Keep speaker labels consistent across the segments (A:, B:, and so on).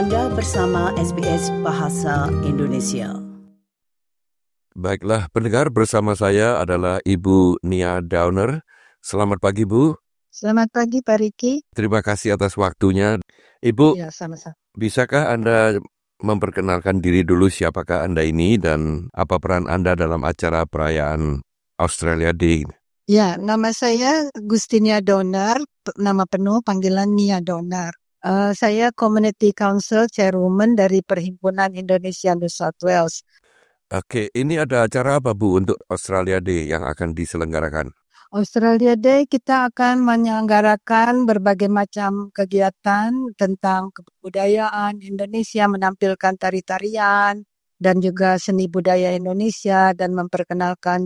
A: Anda bersama SBS Bahasa Indonesia.
B: Baiklah, pendengar, bersama saya adalah Ibu Nia Downer. Selamat pagi, Bu.
C: Selamat pagi, Pak Riki.
B: Terima kasih atas waktunya. Ibu,
C: Ya, sama-sama.
B: bisakah Anda memperkenalkan diri dulu, siapakah Anda ini dan apa peran Anda dalam acara perayaan Australia Day?
C: Ya, nama saya Gustinia Downer, nama penuh panggilan Nia Downer. Saya Community Council Chairwoman dari Perhimpunan Indonesia New South Wales.
B: Oke, ini ada acara apa, Bu, untuk Australia Day yang akan diselenggarakan?
C: Australia Day kita akan menyelenggarakan berbagai macam kegiatan tentang kebudayaan Indonesia, menampilkan tari-tarian dan juga seni budaya Indonesia dan memperkenalkan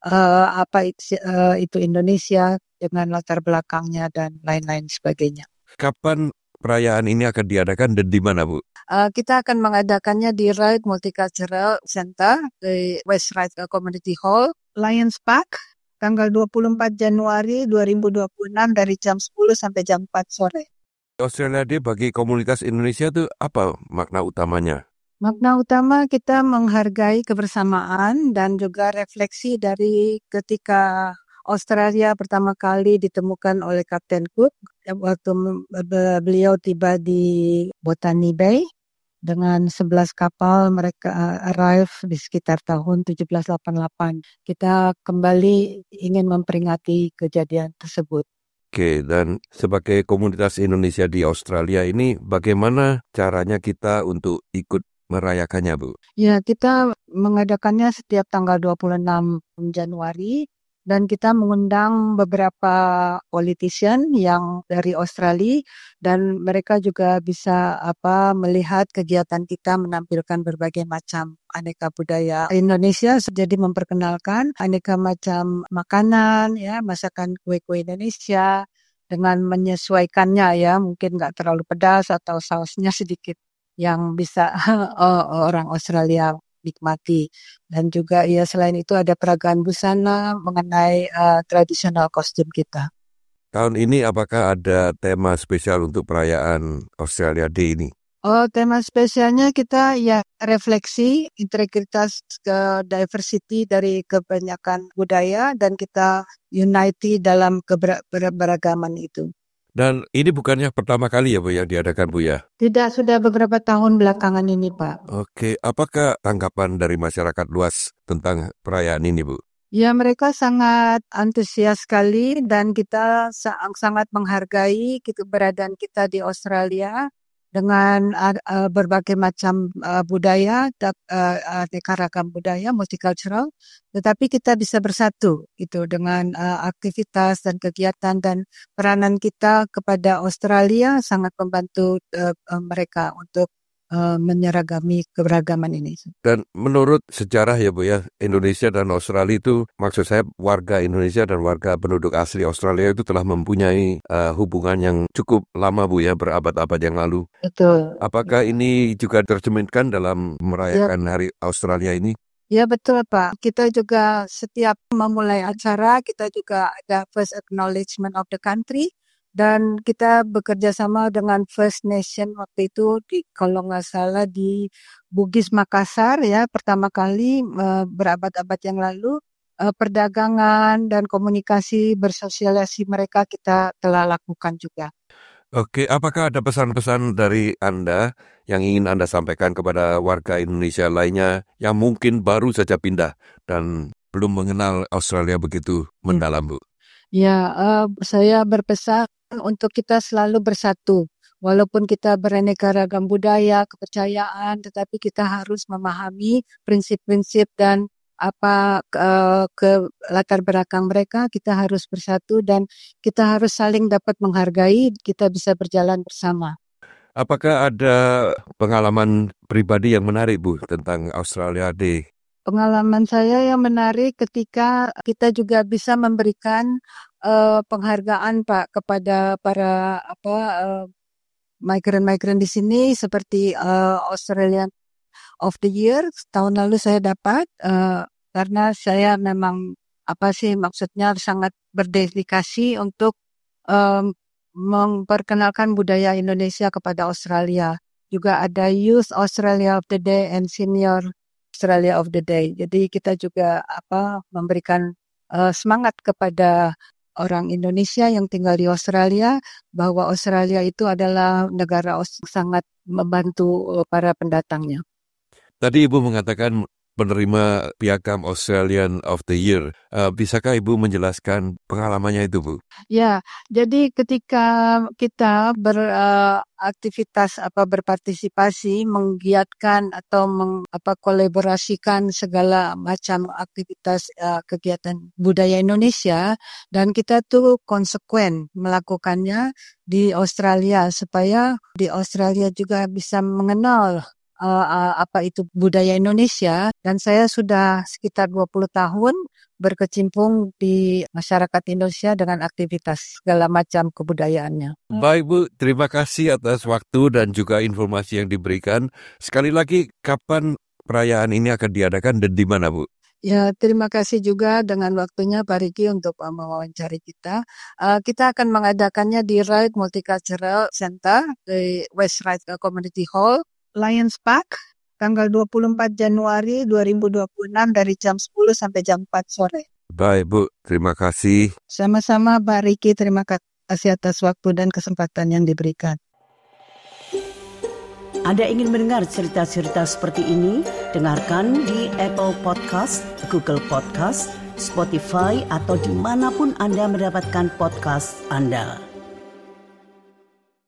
C: itu Indonesia dengan latar belakangnya dan lain-lain sebagainya.
B: Kapan perayaan ini akan diadakan dan di mana, Bu?
C: Kita akan mengadakannya di Ryde Multicultural Center di West Ryde Community Hall, Lions Park, tanggal 24 Januari 2026 dari jam 10 sampai jam 4 sore.
B: Australia Day bagi komunitas Indonesia itu apa makna utamanya?
C: Makna utama kita menghargai kebersamaan dan juga refleksi dari ketika Australia pertama kali ditemukan oleh Kapten Cook waktu beliau tiba di Botany Bay dengan 11 kapal. Mereka arrive di sekitar tahun 1788. Kita kembali ingin memperingati kejadian tersebut.
B: Oke, dan sebagai komunitas Indonesia di Australia ini bagaimana caranya kita untuk ikut merayakannya, Bu?
C: Ya, kita mengadakannya setiap tanggal 26 Januari. Dan kita mengundang beberapa politician yang dari Australia dan mereka juga bisa melihat kegiatan kita menampilkan berbagai macam aneka budaya Indonesia, jadi memperkenalkan aneka macam makanan, ya, masakan kue-kue Indonesia dengan menyesuaikannya, ya, mungkin nggak terlalu pedas atau sausnya sedikit yang bisa orang Australia nikmati. Dan juga ya selain itu ada peragaan busana mengenai tradisional kostum kita.
B: Tahun ini apakah ada tema spesial untuk perayaan Australia Day ini?
C: Tema spesialnya kita ya refleksi integritas ke diversity dari kebanyakan budaya dan kita unity dalam keberagaman itu.
B: Dan ini bukannya pertama kali ya, Bu, yang diadakan, Bu, ya?
C: Tidak, sudah beberapa tahun belakangan ini, Pak.
B: Oke, apakah tanggapan dari masyarakat luas tentang perayaan ini, Bu?
C: Ya, mereka sangat antusias sekali dan kita sangat menghargai keberadaan kita di Australia dengan berbagai macam budaya, aneka ragam budaya, multicultural, tetapi kita bisa bersatu gitu dengan aktivitas dan kegiatan dan peranan kita kepada Australia sangat membantu mereka untuk menyeragami keberagaman ini.
B: Dan menurut sejarah ya, Bu, ya, Indonesia dan Australia itu, maksud saya warga Indonesia dan warga penduduk asli Australia itu telah mempunyai hubungan yang cukup lama, Bu, ya, berabad-abad yang lalu.
C: Betul.
B: Apakah ini juga tercerminkan dalam merayakan Hari Australia ini?
C: Ya, betul, Pak. Kita juga setiap memulai acara, kita juga ada first acknowledgement of the country. Dan kita bekerja sama dengan First Nation waktu itu kalau nggak salah di Bugis Makassar, ya, pertama kali berabad-abad yang lalu perdagangan dan komunikasi bersosialisasi mereka kita telah lakukan juga.
B: Oke, apakah ada pesan-pesan dari Anda yang ingin Anda sampaikan kepada warga Indonesia lainnya yang mungkin baru saja pindah dan belum mengenal Australia begitu mendalam, Bu?
C: Ya, saya berpesan untuk kita selalu bersatu. Walaupun kita beraneka ragam budaya, kepercayaan, tetapi kita harus memahami prinsip-prinsip dan ke latar belakang mereka. Kita harus bersatu dan kita harus saling dapat menghargai, kita bisa berjalan bersama.
B: Apakah ada pengalaman pribadi yang menarik, Bu, tentang Australia Day?
C: Pengalaman saya yang menarik ketika kita juga bisa memberikan penghargaan, Pak, kepada para migran-migran di sini seperti Australian of the Year. Tahun lalu saya dapat karena saya memang maksudnya sangat berdedikasi untuk memperkenalkan budaya Indonesia kepada Australia. juga ada Youth Australia of the Day and Senior Australia of the Day. Jadi kita juga memberikan semangat kepada orang Indonesia yang tinggal di Australia bahwa Australia itu adalah negara sangat membantu para pendatangnya.
B: Tadi Ibu mengatakan penerima piagam Australian of the Year. Bisakah Ibu menjelaskan pengalamannya itu, Bu?
C: Ya, jadi ketika kita beraktivitas berpartisipasi, menggiatkan atau kolaborasikan segala macam aktivitas kegiatan budaya Indonesia, dan kita tuh konsekuen melakukannya di Australia supaya di Australia juga bisa mengenal apa itu budaya Indonesia, dan saya sudah sekitar 20 tahun berkecimpung di masyarakat Indonesia dengan aktivitas segala macam kebudayaannya.
B: Baik Bu, terima kasih atas waktu dan juga informasi yang diberikan. Sekali lagi, kapan perayaan ini akan diadakan dan di mana, Bu?
C: Ya, terima kasih juga dengan waktunya Pak Riki untuk mewawancari kita. Kita akan mengadakannya di Ryde Multicultural Center di West Ryde Community Hall, Lions Park, tanggal 24 Januari 2026 dari jam 10 sampai jam 4 sore.
B: Baik Bu, terima kasih.
C: Sama-sama Pak Riki, terima kasih atas waktu dan kesempatan yang diberikan.
A: Anda ingin mendengar cerita-cerita seperti ini? Dengarkan di Apple Podcast, Google Podcast, Spotify, atau dimanapun Anda mendapatkan podcast Anda.